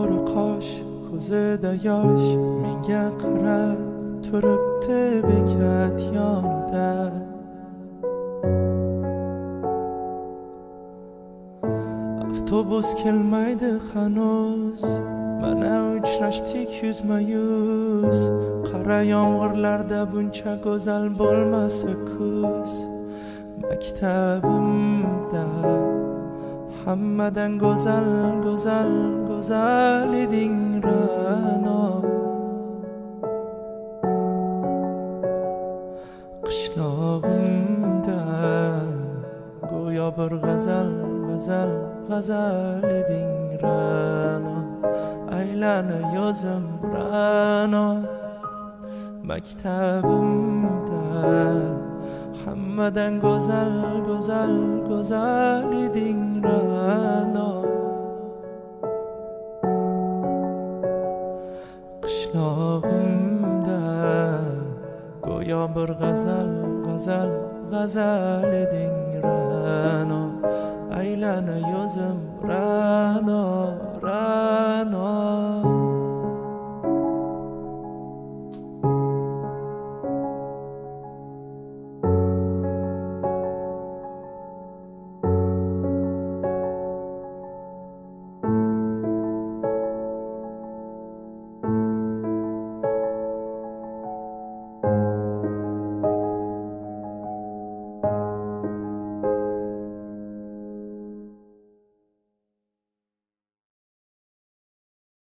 qosh ko'zida yosh menga qarab turibdi bekat yonida. Avtobus kelmaydi hanuz, mana uchrashdik yuzma yuz. Qara yomg'irlarda buncha go'zal bo'lmasa kuz. Maktabimda hammadan go'zal go'zal go'zal eding Ra'no. Qishlog'imda go'yo bir g'azal g'azal g'azal eding Ra'no. Aylana yozim Ra'no. Maktabimda hammadan go'zal go'zal go'zal eding Ra'no. Qishlog'imda go'yo bir g'azal g'azal g'azal eding Ra'no. Aylana yozim Ra'no Ra'no.